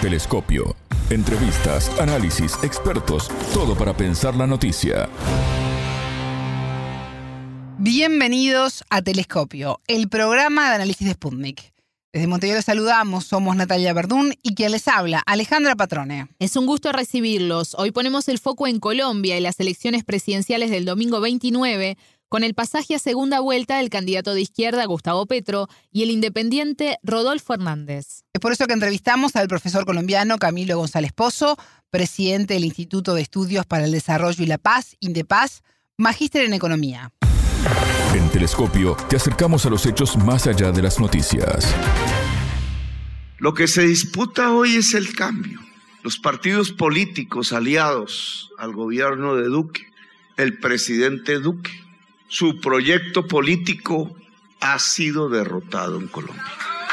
Telescopio. Entrevistas, análisis, expertos, todo para pensar la noticia. Bienvenidos a Telescopio, el programa de análisis de Sputnik. Desde Montevideo los saludamos, somos Natalia Verdún y quien les habla, Alejandra Patrone. Es un gusto recibirlos. Hoy ponemos el foco en Colombia y las elecciones presidenciales del domingo 29, con el pasaje a segunda vuelta del candidato de izquierda Gustavo Petro y el independiente Rodolfo Hernández. Es por eso que entrevistamos al profesor colombiano Camilo González Pozo, presidente del Instituto de Estudios para el Desarrollo y la Paz, INDEPAZ, magíster en Economía. En Telescopio te acercamos a los hechos más allá de las noticias. Lo que se disputa hoy es el cambio. Los partidos políticos aliados al gobierno de Duque, el presidente Duque, su proyecto político ha sido derrotado en Colombia.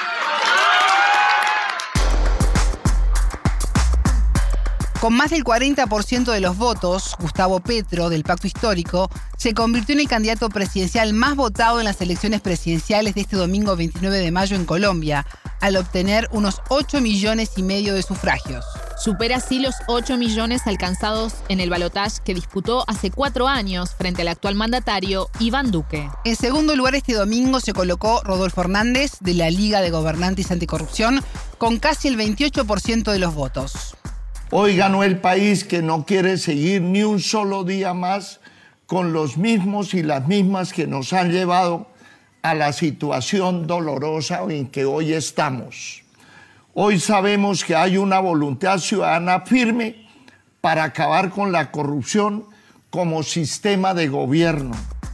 Con más del 40% de los votos, Gustavo Petro, del Pacto Histórico, se convirtió en el candidato presidencial más votado en las elecciones presidenciales de este domingo 29 de mayo en Colombia, al obtener unos 8,5 millones de sufragios. Supera así los 8 millones alcanzados en el balotaje que disputó hace 4 años frente al actual mandatario Iván Duque. En segundo lugar este domingo se colocó Rodolfo Hernández, de la Liga de Gobernantes Anticorrupción, con casi el 28% de los votos. Hoy ganó el país que no quiere seguir ni un solo día más con los mismos y las mismas que nos han llevado a la situación dolorosa en que hoy estamos. Hoy sabemos que hay una voluntad ciudadana firme para acabar con la corrupción como sistema de gobierno.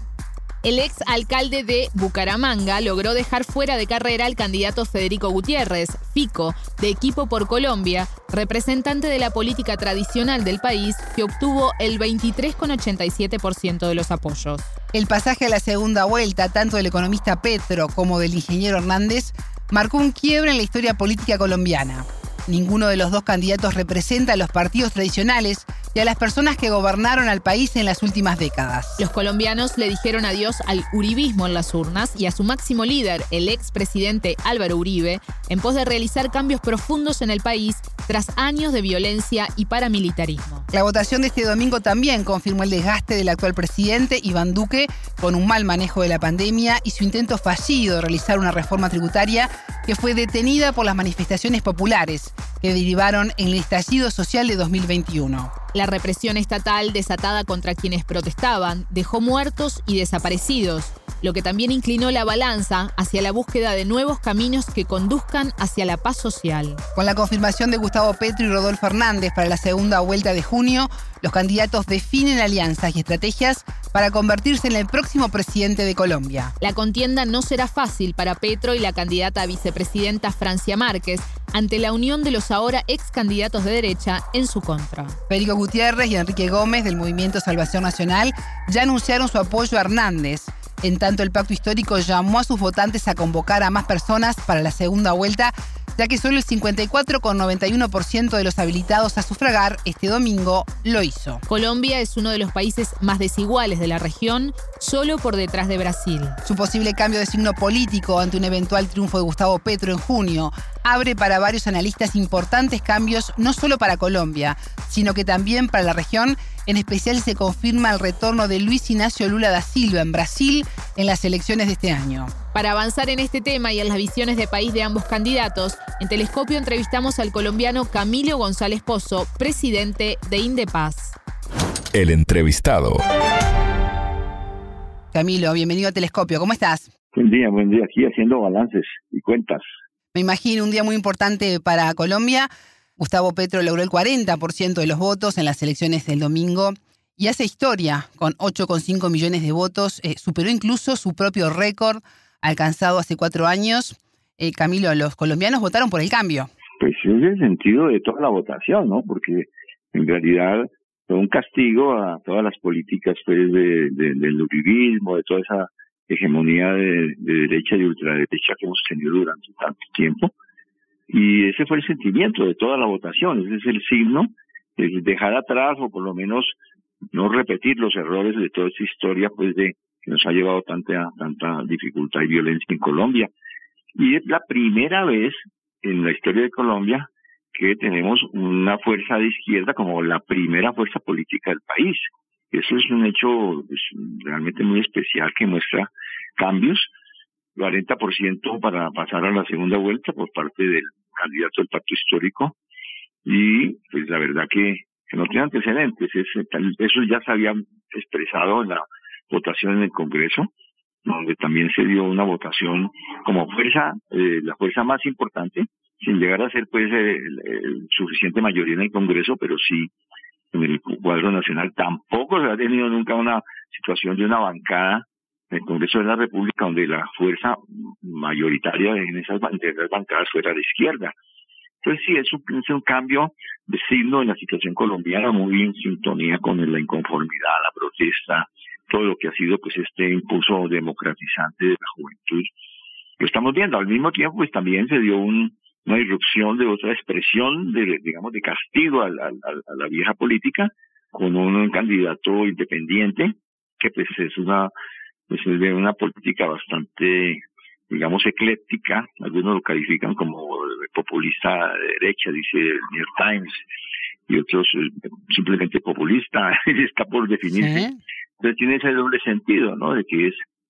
El ex alcalde de Bucaramanga logró dejar fuera de carrera al candidato Federico Gutiérrez, Fico, de Equipo por Colombia, representante de la política tradicional del país, que obtuvo el 23,87% de los apoyos. El pasaje a la segunda vuelta, tanto del economista Petro como del ingeniero Hernández, marcó un quiebre en la historia política colombiana. Ninguno de los dos candidatos representa a los partidos tradicionales y a las personas que gobernaron al país en las últimas décadas. Los colombianos le dijeron adiós al uribismo en las urnas y a su máximo líder, el expresidente Álvaro Uribe, en pos de realizar cambios profundos en el país tras años de violencia y paramilitarismo. La votación de este domingo también confirmó el desgaste del actual presidente Iván Duque con un mal manejo de la pandemia y su intento fallido de realizar una reforma tributaria que fue detenida por las manifestaciones populares que derivaron en el estallido social de 2021. La represión estatal desatada contra quienes protestaban dejó muertos y desaparecidos, lo que también inclinó la balanza hacia la búsqueda de nuevos caminos que conduzcan hacia la paz social. Con la confirmación de Gustavo Petro y Rodolfo Hernández para la segunda vuelta de junio, los candidatos definen alianzas y estrategias para convertirse en el próximo presidente de Colombia. La contienda no será fácil para Petro y la candidata a vicepresidenta Francia Márquez ante la unión de los ahora ex candidatos de derecha en su contra. Federico Gutiérrez y Enrique Gómez del Movimiento Salvación Nacional ya anunciaron su apoyo a Hernández. En tanto, el Pacto Histórico llamó a sus votantes a convocar a más personas para la segunda vuelta, ya que solo el 54,91% de los habilitados a sufragar este domingo lo hizo. Colombia es uno de los países más desiguales de la región, solo por detrás de Brasil. Su posible cambio de signo político ante un eventual triunfo de Gustavo Petro en junio abre para varios analistas importantes cambios no solo para Colombia, sino que también para la región. En especial se confirma el retorno de Luis Ignacio Lula da Silva en Brasil en las elecciones de este año. Para avanzar en este tema y en las visiones de país de ambos candidatos, en Telescopio entrevistamos al colombiano Camilo González Pozo, presidente de INDEPAZ. El entrevistado. Camilo, bienvenido a Telescopio. ¿Cómo estás? Buen día. Aquí haciendo balances y cuentas. Me imagino un día muy importante para Colombia. Gustavo Petro logró el 40% de los votos en las elecciones del domingo y hace historia con 8,5 millones de votos. Superó incluso su propio récord alcanzado hace 4 años. Camilo, los colombianos votaron por el cambio. Pues es el sentido de toda la votación, ¿no? Porque en realidad fue un castigo a todas las políticas pues, del uribismo, de toda esa hegemonía de derecha y ultraderecha que hemos tenido durante tanto tiempo. Y ese fue el sentimiento de toda la votación, ese es el signo, el dejar atrás o por lo menos no repetir los errores de toda esta historia pues de que nos ha llevado tanta dificultad y violencia en Colombia. Y es la primera vez en la historia de Colombia que tenemos una fuerza de izquierda como la primera fuerza política del país. Eso es un hecho pues, realmente muy especial que muestra cambios. 40% para pasar a la segunda vuelta por parte del candidato del Pacto Histórico, y pues la verdad que no tiene antecedentes. Eso ya se había expresado en la votación en el Congreso, donde también se dio una votación como fuerza, la fuerza más importante, sin llegar a ser pues suficiente mayoría en el Congreso, pero sí en el cuadro nacional. Tampoco se ha tenido nunca una situación de una bancada en el Congreso de la República donde la fuerza mayoritaria en esas bancadas fuera de izquierda. Entonces sí, es un cambio de signo en la situación colombiana, muy en sintonía con la inconformidad, la protesta, todo lo que ha sido pues este impulso democratizante de la juventud. Lo estamos viendo. Al mismo tiempo pues también se dio una irrupción de otra expresión de castigo a la vieja política, con un candidato independiente que pues es de una política bastante, digamos, ecléctica. Algunos lo califican como populista de derecha, dice el New York Times, y otros simplemente populista, está por definirse. ¿Sí? Entonces tiene ese doble sentido, ¿no? De que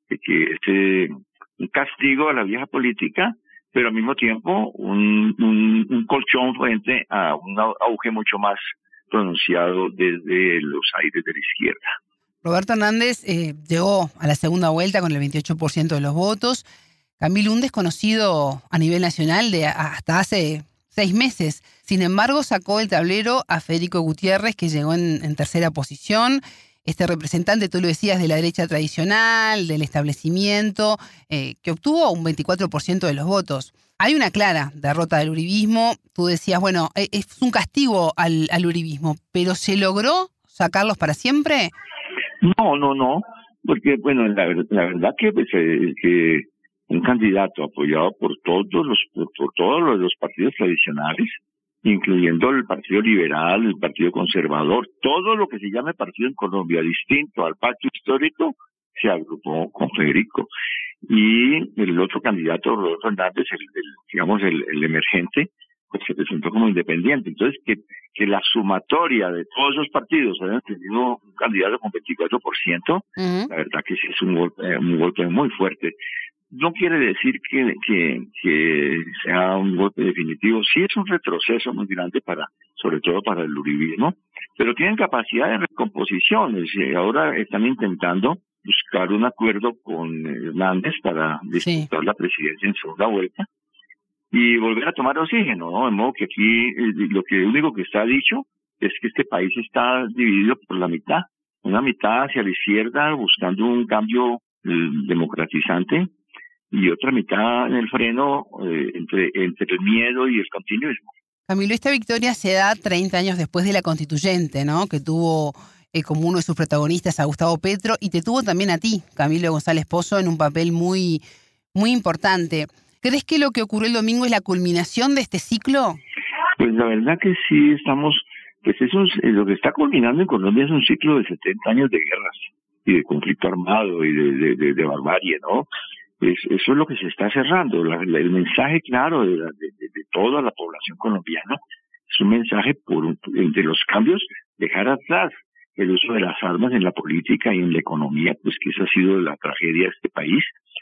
es un castigo a la vieja política, pero al mismo tiempo un colchón frente a un auge mucho más pronunciado desde los aires de la izquierda. Roberto Hernández llegó a la segunda vuelta con el 28% de los votos. Camilo, un desconocido a nivel nacional de hasta hace 6 meses. Sin embargo, sacó del tablero a Federico Gutiérrez, que llegó en tercera posición. Este representante, tú lo decías, de la derecha tradicional, del establecimiento, que obtuvo un 24% de los votos. Hay una clara derrota del uribismo. Tú decías, bueno, es un castigo al uribismo, pero ¿se logró sacarlos para siempre? No, porque bueno, la verdad que un candidato apoyado por todos los partidos tradicionales, incluyendo el Partido Liberal, el Partido Conservador, todo lo que se llame partido en Colombia, distinto al Pacto Histórico, se agrupó con Federico. Y el otro candidato, Roberto Hernández, el emergente, pues se presentó como independiente. Entonces, que la sumatoria de todos esos partidos hayan tenido un candidato con 24%, la verdad que sí es un golpe muy fuerte. No quiere decir que sea un golpe definitivo. Sí es un retroceso muy grande sobre todo para el uribismo, pero tienen capacidad de recomposición. Ahora están intentando buscar un acuerdo con Hernández para disputar la presidencia en segunda vuelta y volver a tomar oxígeno, ¿no? De modo que aquí lo único que está dicho es que este país está dividido por la mitad. Una mitad hacia la izquierda buscando un cambio democratizante, y otra mitad en el freno entre el miedo y el continuismo. Camilo, esta victoria se da 30 años después de la Constituyente, ¿no? Que tuvo como uno de sus protagonistas a Gustavo Petro, y te tuvo también a ti, Camilo González Pozo, en un papel muy, muy importante. ¿Crees que lo que ocurrió el domingo es la culminación de este ciclo? Pues la verdad que sí estamos, pues lo que está culminando en Colombia es un ciclo de 70 años de guerras y de conflicto armado y de barbarie, ¿no? Eso es lo que se está cerrando. El mensaje claro de toda la población colombiana es un mensaje de los cambios, dejar atrás el uso de las armas en la política y en la economía, pues que esa ha sido la tragedia de este país.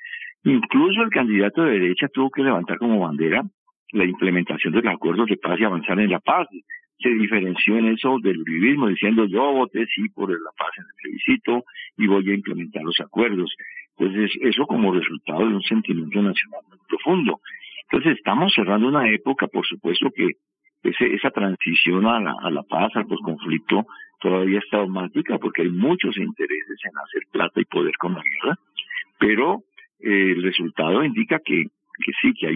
Incluso el candidato de derecha tuvo que levantar como bandera la implementación de los acuerdos de paz y avanzar en la paz. Se diferenció en eso del uribismo, diciendo yo voté sí por la paz en el plebiscito y voy a implementar los acuerdos. Entonces, eso como resultado de un sentimiento nacional muy profundo. Entonces, estamos cerrando una época, por supuesto que esa transición a la paz, al posconflicto, todavía es traumática porque hay muchos intereses en hacer plata y poder con la guerra, pero el resultado indica que sí, que hay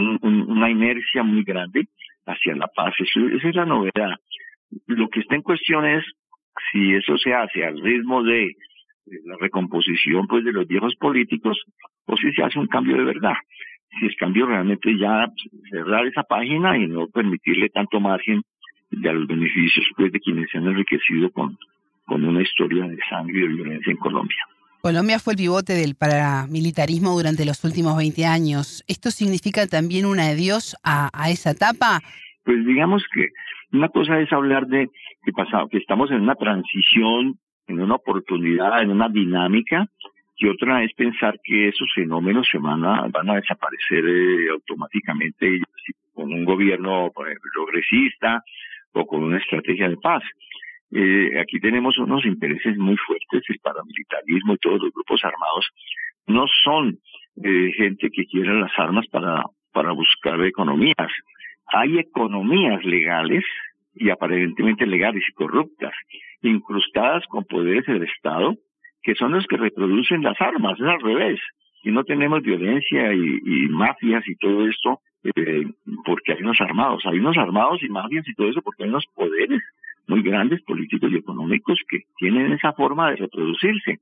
una inercia muy grande hacia la paz. Esa es la novedad. Lo que está en cuestión es si eso se hace al ritmo de la recomposición pues de los viejos políticos o si se hace un cambio de verdad. Si el cambio realmente ya cerrar esa página y no permitirle tanto margen de los beneficios pues de quienes se han enriquecido con una historia de sangre y de violencia en Colombia. Colombia fue el pivote del paramilitarismo durante los últimos 20 años. ¿Esto significa también un adiós a esa etapa? Pues digamos que una cosa es hablar de pasado, que estamos en una transición, en una oportunidad, en una dinámica, y otra es pensar que esos fenómenos van a desaparecer automáticamente con un gobierno progresista o con una estrategia de paz. Aquí tenemos unos intereses muy fuertes, el paramilitarismo y todos los grupos armados no son gente que quiera las armas para buscar economías. Hay economías legales y aparentemente legales y corruptas, incrustadas con poderes del Estado, que son los que reproducen las armas, es al revés. Y no tenemos violencia y mafias y todo esto porque hay unos armados y mafias y todo eso porque hay unos poderes muy grandes, políticos y económicos, que tienen esa forma de reproducirse.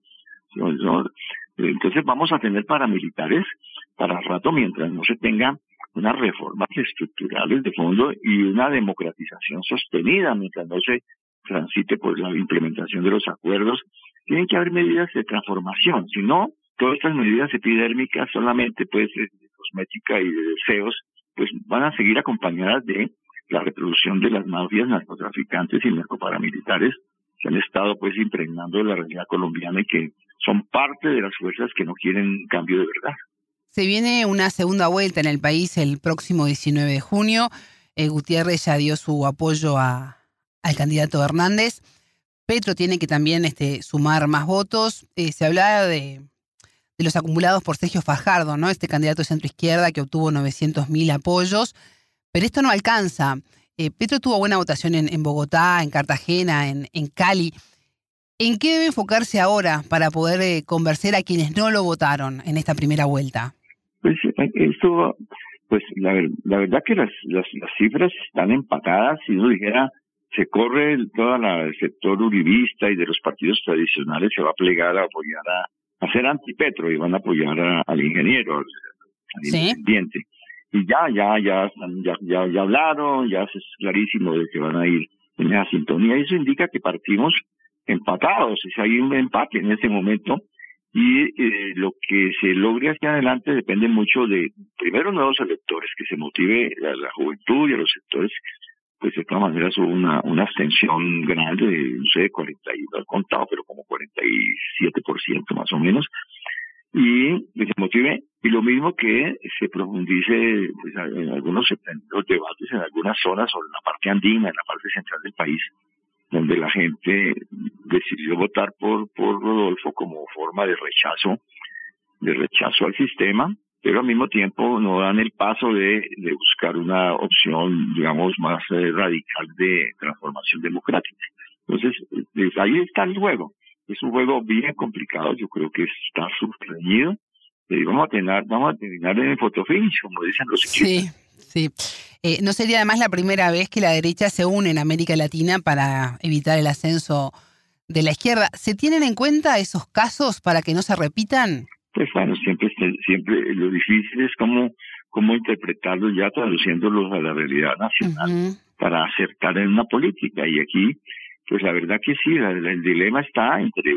Entonces vamos a tener paramilitares para el rato mientras no se tengan unas reformas estructurales de fondo y una democratización sostenida, mientras no se transite por la implementación de los acuerdos. Tienen que haber medidas de transformación, si no, todas estas medidas epidérmicas solamente de cosmética y de deseos, pues van a seguir acompañadas de la reproducción de las mafias, narcotraficantes y narcoparamilitares que han estado pues impregnando la realidad colombiana y que son parte de las fuerzas que no quieren cambio de verdad. Se viene una segunda vuelta en el país el próximo 19 de junio. Gutiérrez ya dio su apoyo al candidato Hernández. Petro tiene que también sumar más votos. Se hablaba de los acumulados por Sergio Fajardo, ¿no? Este candidato de centro-izquierda que obtuvo 900.000 apoyos. Pero esto no alcanza. Petro tuvo buena votación en Bogotá, en Cartagena, en Cali. ¿En qué debe enfocarse ahora para poder convencer a quienes no lo votaron en esta primera vuelta? Pues esto, pues la verdad que las cifras están empatadas. Si uno dijera, se corre todo el sector uribista y de los partidos tradicionales se va a plegar a apoyar a ser antipetro y van a apoyar al ingeniero, al independiente. Y ya hablaron, ya es clarísimo de que van a ir en esa sintonía. Eso indica que partimos empatados, hay un empate en este momento. Y lo que se logre hacia adelante depende mucho de, primero, nuevos electores, que se motive a la juventud y a los sectores. Pues de todas maneras hubo una abstención grande, no sé, 40, no he contado, pero como 47% más o menos, y que se motive, y lo mismo que se profundice pues, en algunos debates en algunas zonas sobre la parte andina, en la parte central del país, donde la gente decidió votar por Rodolfo como forma de rechazo al sistema, pero al mismo tiempo no dan el paso de buscar una opción, digamos, más radical de transformación democrática. Entonces, ahí está el juego. Es un juego bien complicado, yo creo que está subreñido, y vamos a terminar en el fotofinish, como dicen los ciclistas. Sí. ¿No sería además la primera vez que la derecha se une en América Latina para evitar el ascenso de la izquierda? ¿Se tienen en cuenta esos casos para que no se repitan? Pues bueno, siempre lo difícil es cómo interpretarlos ya traduciéndolos a la realidad nacional para acertar en una política. Y aquí, pues la verdad que sí, el dilema está entre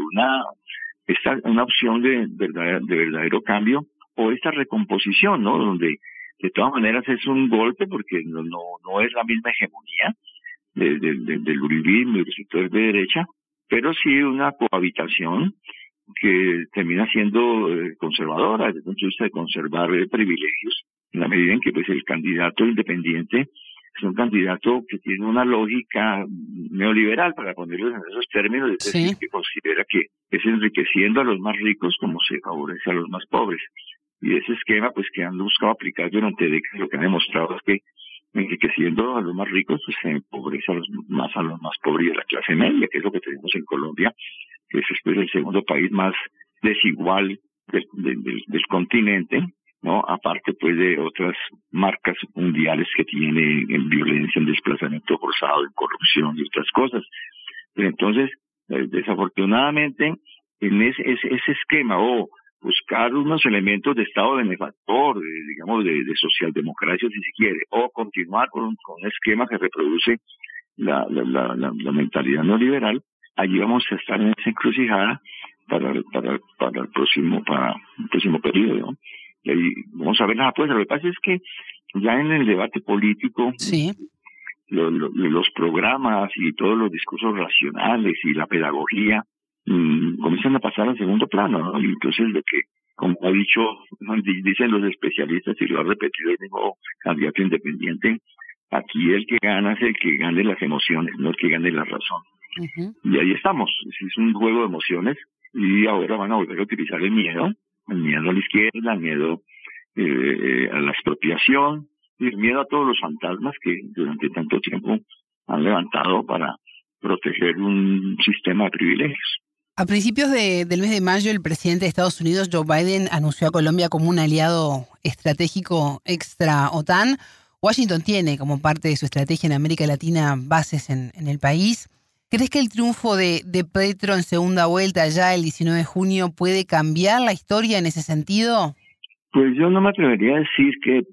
una opción de verdadero cambio o esta recomposición, ¿no? Donde de todas maneras es un golpe porque no es la misma hegemonía del uribismo y los sectores de derecha, pero sí una cohabitación que termina siendo conservadora desde el punto de vista de conservar privilegios, en la medida en que pues el candidato independiente es un candidato que tiene una lógica neoliberal, para ponerlo en esos términos, es decir, que considera que es enriqueciendo a los más ricos como se favorece a los más pobres. Y ese esquema pues que han buscado aplicar durante décadas, lo que han demostrado es que enriqueciendo a los más ricos pues se empobrece a los más pobres de la clase media, que es lo que tenemos en Colombia, que es pues, el segundo país más desigual del continente, ¿no? Aparte pues de otras marcas mundiales que tiene en violencia, en desplazamiento forzado, en corrupción y otras cosas. Pero entonces, desafortunadamente, en ese esquema buscar unos elementos de Estado benefactor, digamos, de socialdemocracia si se quiere, o continuar con un esquema que reproduce la mentalidad neoliberal, allí vamos a estar en esa encrucijada para el próximo periodo, ¿no? Y ahí vamos a ver las apuestas. Lo que pasa es que ya en el debate político, los programas y todos los discursos racionales y la pedagogía comienzan a pasar al segundo plano, ¿no? Y entonces lo que, como dicen los especialistas y lo ha repetido el mismo candidato independiente, aquí el que gana es el que gane las emociones, no el que gane la razón. Uh-huh. Y ahí estamos, es un juego de emociones y ahora van a volver a utilizar el miedo a la izquierda, el miedo a la expropiación y el miedo a todos los fantasmas que durante tanto tiempo han levantado para proteger un sistema de privilegios. A principios del mes de mayo, el presidente de Estados Unidos, Joe Biden, anunció a Colombia como un aliado estratégico extra OTAN. Washington tiene como parte de su estrategia en América Latina bases en el país. ¿Crees que el triunfo de Petro en segunda vuelta ya el 19 de junio puede cambiar la historia en ese sentido? Pues yo no me atrevería a decir que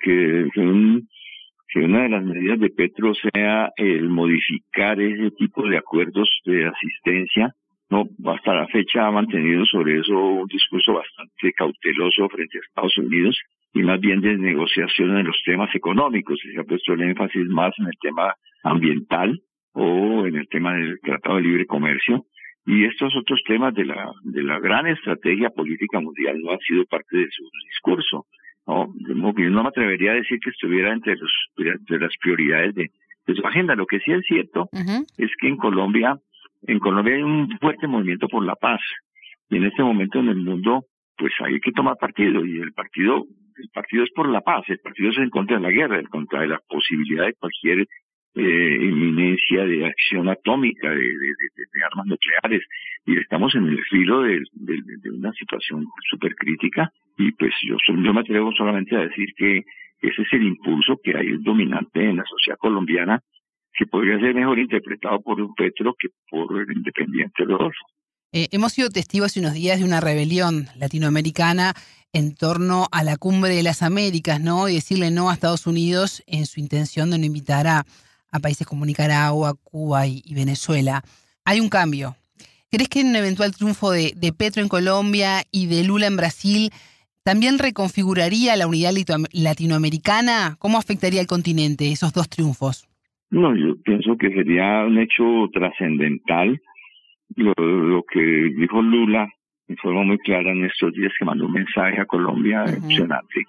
una de las medidas de Petro sea el modificar ese tipo de acuerdos de asistencia. No, hasta la fecha ha mantenido sobre eso un discurso bastante cauteloso frente a Estados Unidos y más bien de negociación en los temas económicos. Se ha puesto el énfasis más en el tema ambiental o en el tema del Tratado de Libre Comercio. Y estos otros temas de la gran estrategia política mundial no han sido parte de su discurso. No me atrevería a decir que estuviera entre las prioridades de su agenda. Lo que sí es cierto es que en Colombia hay un fuerte movimiento por la paz. Y en este momento en el mundo, pues hay que tomar partido. Y el partido es por la paz. El partido es en contra de la guerra, en contra de la posibilidad de cualquier inminencia de acción atómica, de armas nucleares, y estamos en el filo de una situación súper crítica, y pues yo me atrevo solamente a decir que ese es el impulso que hay dominante en la sociedad colombiana, que podría ser mejor interpretado por un Petro que por el independiente Rodolfo. Hemos sido testigos hace unos días de una rebelión latinoamericana en torno a la Cumbre de las Américas, ¿no? Y decirle no a Estados Unidos en su intención de no invitar a países como Nicaragua, Cuba y Venezuela. Hay un cambio. ¿Crees que en un eventual triunfo de Petro en Colombia y de Lula en Brasil también reconfiguraría la unidad latinoamericana? ¿Cómo afectaría al continente esos dos triunfos? No, yo pienso que sería un hecho trascendental. Lo que dijo Lula de forma muy clara en estos días, que mandó un mensaje a Colombia emocionante,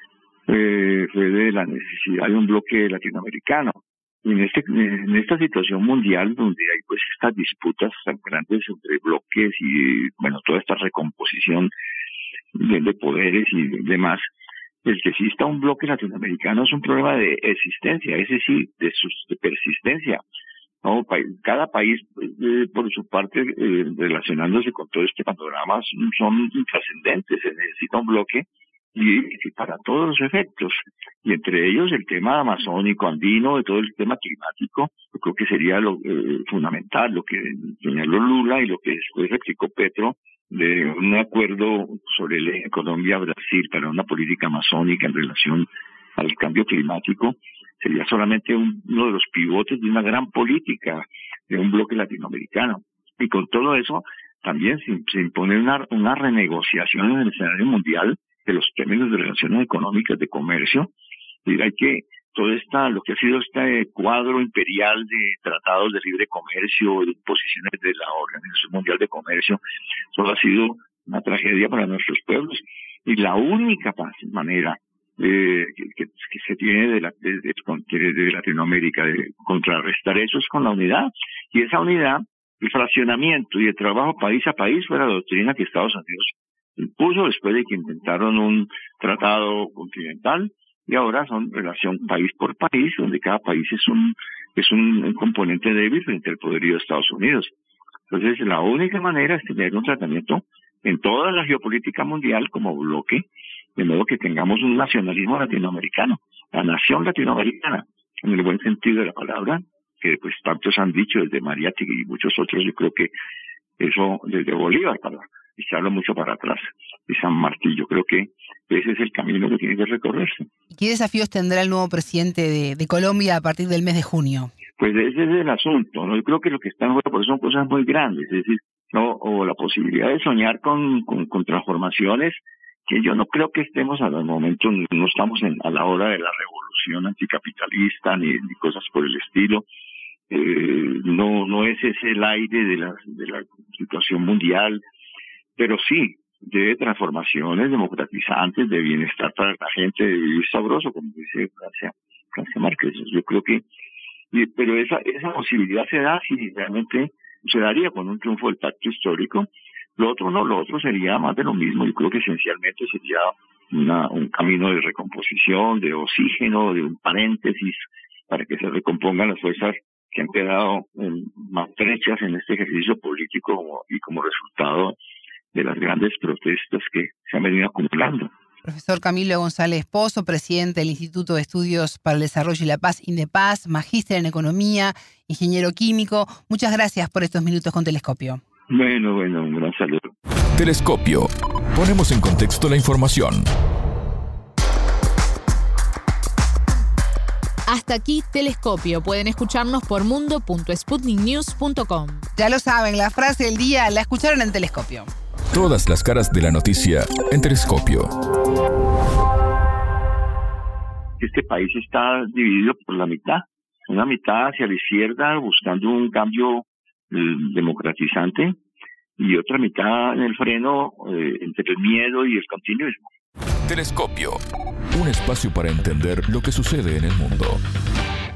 fue de la necesidad de un bloque latinoamericano. Y en esta situación mundial donde hay pues estas disputas tan grandes entre bloques y bueno, toda esta recomposición de poderes y demás, el que exista un bloque latinoamericano es un problema de existencia, es decir, de persistencia. No, cada país por su parte relacionándose con todo este panorama son intrascendentes, se necesita un bloque y para todos los efectos, y entre ellos el tema amazónico, andino, de todo el tema climático. Yo creo que sería lo fundamental, lo que señaló Lula y lo que después explicó Petro, de un acuerdo sobre el eje Colombia-Brasil para una política amazónica en relación al cambio climático. Sería solamente uno de los pivotes de una gran política de un bloque latinoamericano. Y con todo eso también se impone una renegociación en el escenario mundial de los términos de relaciones económicas, de comercio. Y hay que lo que ha sido este cuadro imperial de tratados de libre comercio, de imposiciones de la Organización Mundial de Comercio, solo ha sido una tragedia para nuestros pueblos. Y la única manera que se tiene de Latinoamérica de contrarrestar eso es con la unidad. Y esa unidad, el fraccionamiento y el trabajo país a país fue la doctrina que Estados Unidos impuso después de que inventaron un tratado continental, y ahora son relación país por país, donde cada país es un componente débil frente al poderío de Estados Unidos. Entonces la única manera es tener un tratamiento en toda la geopolítica mundial como bloque, de modo que tengamos un nacionalismo latinoamericano, la nación latinoamericana, en el buen sentido de la palabra, que pues tantos han dicho, desde Mariátegui y muchos otros. Yo creo que eso, desde Bolívar para echarlo mucho para atrás, y San Martín, yo creo que ese es el camino que tiene que recorrerse. ¿Qué desafíos tendrá el nuevo presidente de Colombia a partir del mes de junio? Pues ese es el asunto, ¿no? Yo creo que lo que está en juego, por eso son cosas muy grandes, es decir, no, o la posibilidad de soñar con transformaciones que yo no creo que estemos al momento, no estamos a la hora de la revolución anticapitalista ni cosas por el estilo. No es ese el aire de la situación mundial, pero sí de transformaciones democratizantes, de bienestar para la gente, de vivir sabroso, como dice Francia Márquez. Yo creo que, pero esa posibilidad se da si realmente se daría con un triunfo del pacto histórico. Lo otro no, lo otro sería más de lo mismo. Yo creo que esencialmente sería un camino de recomposición, de oxígeno, de un paréntesis para que se recompongan las fuerzas que han quedado más trechas en este ejercicio político y como resultado de las grandes protestas que se han venido acumulando. Profesor Camilo González Pozo, presidente del Instituto de Estudios para el Desarrollo y la Paz, INDEPAZ, magíster en Economía, ingeniero químico. Muchas gracias por estos minutos con Telescopio. Bueno, un gran saludo. Telescopio. Ponemos en contexto la información. Hasta aquí Telescopio. Pueden escucharnos por mundo.sputniknews.com. Ya lo saben, la frase del día la escucharon en Telescopio. Todas las caras de la noticia en Telescopio. Este país está dividido por la mitad. Una mitad hacia la izquierda buscando un cambio democratizante y otra mitad en el freno entre el miedo y el continuismo. Telescopio. Un espacio para entender lo que sucede en el mundo.